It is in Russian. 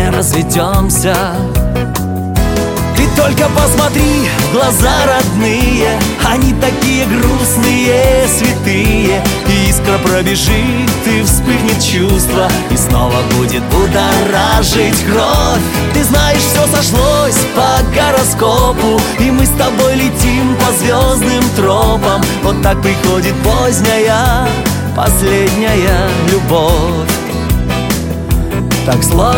не разведемся. Ты только посмотри в глаза родные, они такие грустные, святые. И искра пробежит, и вспыхнет чувство, и снова будет будоражить кровь. Ты знаешь, все сошлось по гороскопу, и мы с тобой летим по звездным тропам. Вот так приходит поздняя, последняя любовь. Так сложно